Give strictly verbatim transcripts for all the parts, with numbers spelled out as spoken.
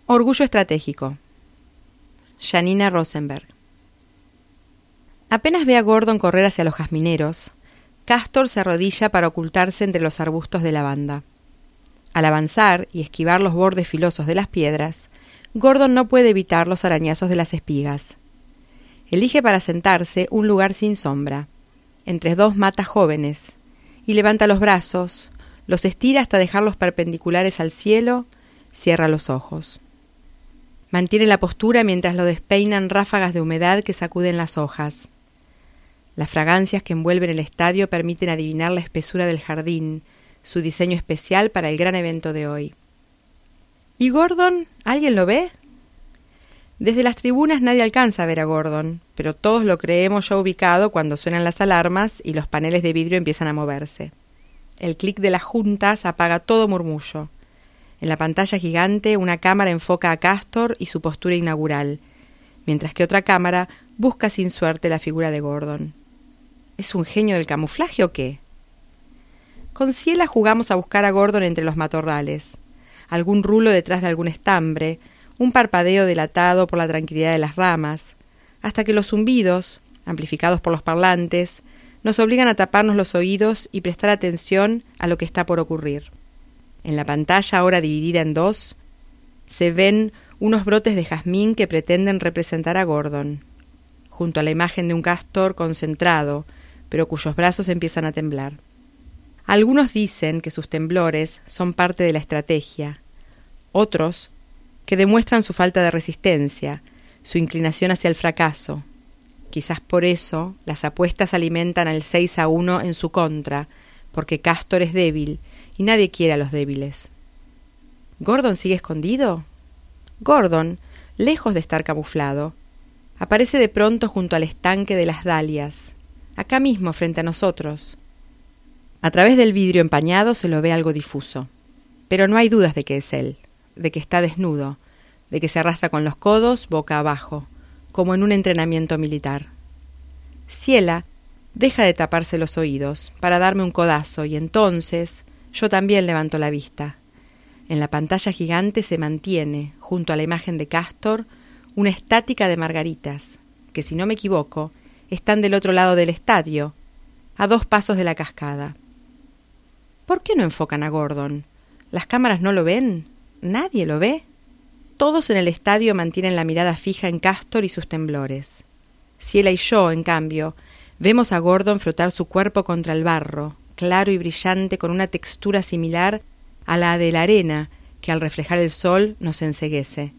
Orgullo estratégico. Janina Rosenberg. Apenas ve a Gordon correr hacia los jazmineros, Castor se arrodilla para ocultarse entre los arbustos de lavanda. Al avanzar y esquivar los bordes filosos de las piedras, Gordon no puede evitar los arañazos de las espigas. Elige para sentarse un lugar sin sombra, entre dos matas jóvenes, y levanta los brazos, los estira hasta dejarlos perpendiculares al cielo, cierra los ojos. Mantiene la postura mientras lo despeinan ráfagas de humedad que sacuden las hojas. Las fragancias que envuelven el estadio permiten adivinar la espesura del jardín, su diseño especial para el gran evento de hoy. ¿Y Gordon? ¿Alguien lo ve? Desde las tribunas nadie alcanza a ver a Gordon, pero todos lo creemos ya ubicado cuando suenan las alarmas y los paneles de vidrio empiezan a moverse. El clic de las juntas apaga todo murmullo. En la pantalla gigante, una cámara enfoca a Castor y su postura inaugural, mientras que otra cámara busca sin suerte la figura de Gordon. ¿Es un genio del camuflaje o qué? Con Ciela jugamos a buscar a Gordon entre los matorrales, algún rulo detrás de algún estambre, un parpadeo delatado por la tranquilidad de las ramas, hasta que los zumbidos, amplificados por los parlantes, nos obligan a taparnos los oídos y prestar atención a lo que está por ocurrir. En la pantalla, ahora dividida en dos, se ven unos brotes de jazmín que pretenden representar a Gordon, junto a la imagen de un castor concentrado, pero cuyos brazos empiezan a temblar. Algunos dicen que sus temblores son parte de la estrategia, otros que demuestran su falta de resistencia, su inclinación hacia el fracaso. Quizás por eso las apuestas alimentan al seis a uno en su contra, porque Castor es débil y nadie quiere a los débiles. ¿Gordon sigue escondido? Gordon, lejos de estar camuflado, aparece de pronto junto al estanque de las dalias, acá mismo frente a nosotros. A través del vidrio empañado se lo ve algo difuso, pero no hay dudas de que es él, de que está desnudo, de que se arrastra con los codos boca abajo, como en un entrenamiento militar. Ciela deja de taparse los oídos para darme un codazo y entonces yo también levanto la vista. En la pantalla gigante se mantiene, junto a la imagen de Castor, una estática de margaritas, que si no me equivoco, están del otro lado del estadio, a dos pasos de la cascada. ¿Por qué no enfocan a Gordon? ¿Las cámaras no lo ven? ¿Nadie lo ve? Todos en el estadio mantienen la mirada fija en Castor y sus temblores. Ciela y yo, en cambio, vemos a Gordon frotar su cuerpo contra el barro, claro y brillante, con una textura similar a la de la arena que al reflejar el sol nos enceguece.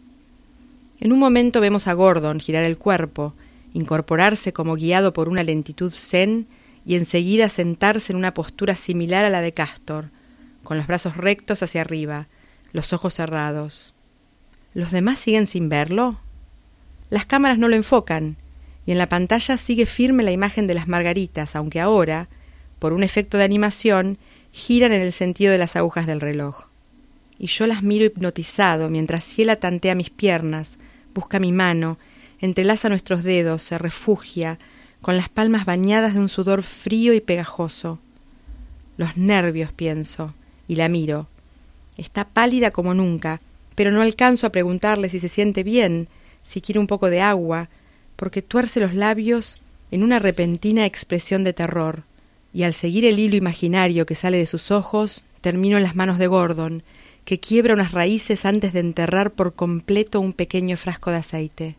En un momento vemos a Gordon girar el cuerpo, incorporarse como guiado por una lentitud zen y enseguida sentarse en una postura similar a la de Castor, con los brazos rectos hacia arriba, los ojos cerrados. ¿Los demás siguen sin verlo? Las cámaras no lo enfocan, y en la pantalla sigue firme la imagen de las margaritas, aunque ahora, por un efecto de animación, giran en el sentido de las agujas del reloj. Y yo las miro hipnotizado mientras Ciela tantea mis piernas, busca mi mano, entrelaza nuestros dedos, se refugia, con las palmas bañadas de un sudor frío y pegajoso. Los nervios, pienso, y la miro. Está pálida como nunca, pero no alcanzo a preguntarle si se siente bien, si quiere un poco de agua, porque tuerce los labios en una repentina expresión de terror, y al seguir el hilo imaginario que sale de sus ojos, termino en las manos de Gordon, que quiebra unas raíces antes de enterrar por completo un pequeño frasco de aceite.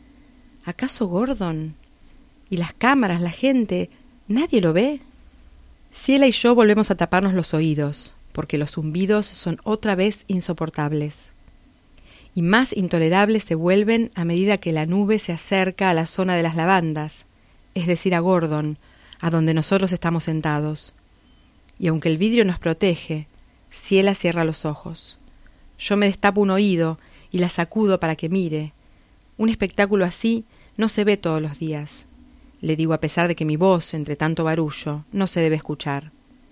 ¿Acaso Gordon? ¿Y las cámaras, la gente? ¿Nadie lo ve? Ciela y yo volvemos a taparnos los oídos, porque los zumbidos son otra vez insoportables. Y más intolerables se vuelven a medida que la nube se acerca a la zona de las lavandas, es decir, a Gordon, a donde nosotros estamos sentados. Y aunque el vidrio nos protege, Ciela cierra los ojos. Yo me destapo un oído y la sacudo para que mire. Un espectáculo así no se ve todos los días. Le digo a pesar de que mi voz, entre tanto barullo, no se debe escuchar.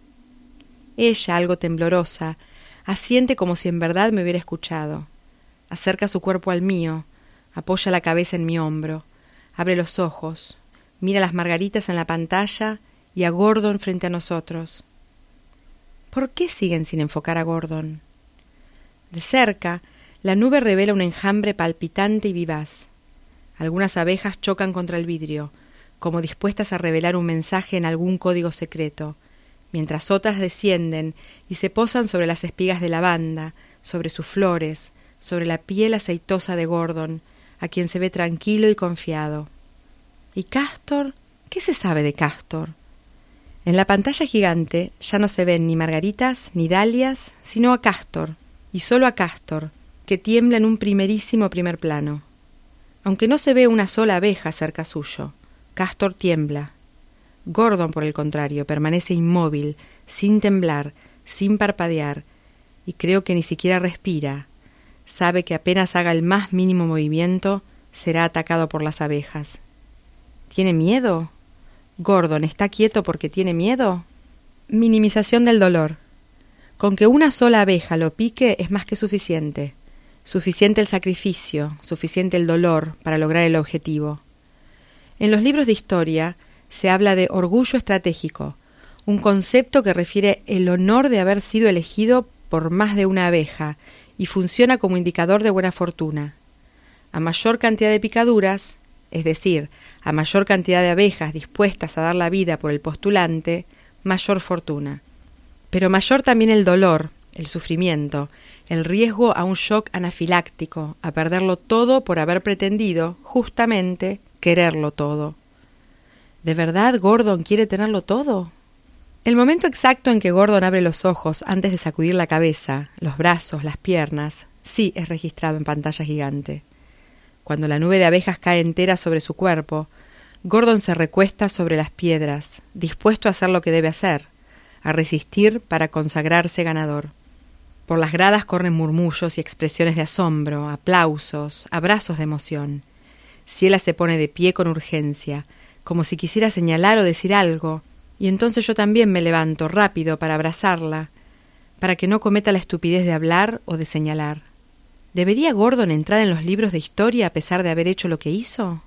Ella, algo temblorosa, asiente como si en verdad me hubiera escuchado. Acerca su cuerpo al mío, apoya la cabeza en mi hombro, abre los ojos, mira las margaritas en la pantalla y a Gordon frente a nosotros. ¿Por qué siguen sin enfocar a Gordon? De cerca, La nube revela un enjambre palpitante y vivaz. Algunas abejas chocan contra el vidrio, como dispuestas a revelar un mensaje en algún código secreto, mientras otras descienden y se posan sobre las espigas de lavanda, sobre sus flores, sobre la piel aceitosa de Gordon, a quien se ve tranquilo y confiado. ¿Y Castor? ¿Qué se sabe de Castor? En la pantalla gigante ya no se ven ni margaritas ni dalias, sino a Castor, y solo a Castor, que tiembla en un primerísimo primer plano. Aunque no se ve una sola abeja cerca suyo, Castor tiembla. Gordon, por el contrario, permanece inmóvil, sin temblar, sin parpadear, y creo que ni siquiera respira. Sabe que apenas haga el más mínimo movimiento, será atacado por las abejas. ¿Tiene miedo? ¿Gordon está quieto porque tiene miedo? Minimización del dolor. Con que una sola abeja lo pique es más que suficiente. Suficiente el sacrificio, suficiente el dolor para lograr el objetivo. En los libros de historia se habla de orgullo estratégico, un concepto que refiere el honor de haber sido elegido por más de una abeja y funciona como indicador de buena fortuna. A mayor cantidad de picaduras, es decir, a mayor cantidad de abejas dispuestas a dar la vida por el postulante, mayor fortuna. Pero mayor también el dolor, el sufrimiento, el riesgo a un shock anafiláctico, a perderlo todo por haber pretendido, justamente, quererlo todo. ¿De verdad Gordon quiere tenerlo todo? El momento exacto en que Gordon abre los ojos antes de sacudir la cabeza, los brazos, las piernas, sí es registrado en pantalla gigante. Cuando la nube de abejas cae entera sobre su cuerpo, Gordon se recuesta sobre las piedras, dispuesto a hacer lo que debe hacer, a resistir para consagrarse ganador. Por las gradas corren murmullos y expresiones de asombro, aplausos, abrazos de emoción. Ciela se pone de pie con urgencia, como si quisiera señalar o decir algo, y entonces yo también me levanto rápido para abrazarla, para que no cometa la estupidez de hablar o de señalar. ¿Debería Gordon entrar en los libros de historia a pesar de haber hecho lo que hizo?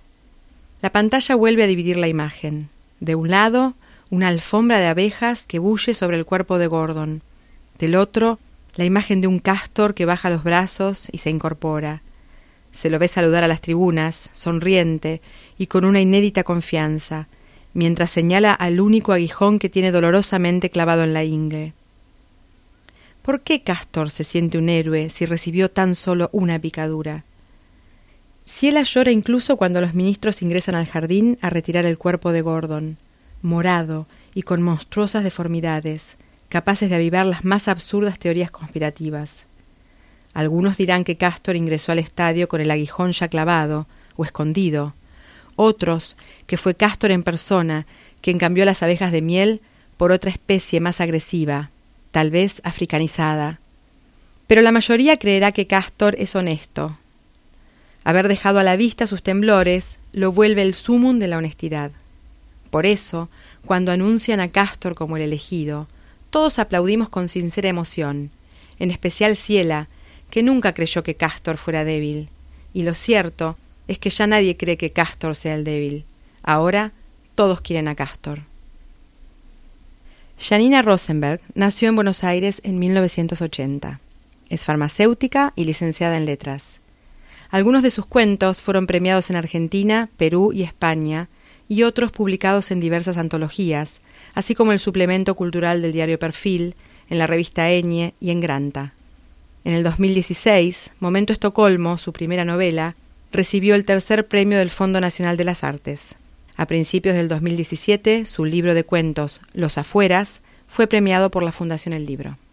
La pantalla vuelve a dividir la imagen. De un lado, una alfombra de abejas que bulle sobre el cuerpo de Gordon. Del otro, la imagen de un castor que baja los brazos y se incorpora. Se lo ve saludar a las tribunas, sonriente y con una inédita confianza, mientras señala al único aguijón que tiene dolorosamente clavado en la ingle. ¿Por qué Castor se siente un héroe si recibió tan solo una picadura? Ciela llora incluso cuando los ministros ingresan al jardín a retirar el cuerpo de Gordon, morado y con monstruosas deformidades, capaces de avivar las más absurdas teorías conspirativas. Algunos dirán que Castor ingresó al estadio con el aguijón ya clavado o escondido. Otros, que fue Castor en persona quien cambió las abejas de miel por otra especie más agresiva, tal vez africanizada. Pero la mayoría creerá que Castor es honesto. Haber dejado a la vista sus temblores lo vuelve el sumum de la honestidad. Por eso, cuando anuncian a Castor como el elegido, todos aplaudimos con sincera emoción, en especial Ciela, que nunca creyó que Castor fuera débil. Y lo cierto es que ya nadie cree que Castor sea el débil. Ahora todos quieren a Castor. Janina Rosenberg nació en Buenos Aires en mil novecientos ochenta. Es farmacéutica y licenciada en letras. Algunos de sus cuentos fueron premiados en Argentina, Perú y España, y otros publicados en diversas antologías, así como el suplemento cultural del diario Perfil, en la revista Eñe y en Granta. En el dos mil dieciséis, Momento Estocolmo, su primera novela, recibió el tercer premio del Fondo Nacional de las Artes. A principios del dos mil diecisiete, su libro de cuentos Los Afueras fue premiado por la Fundación El Libro.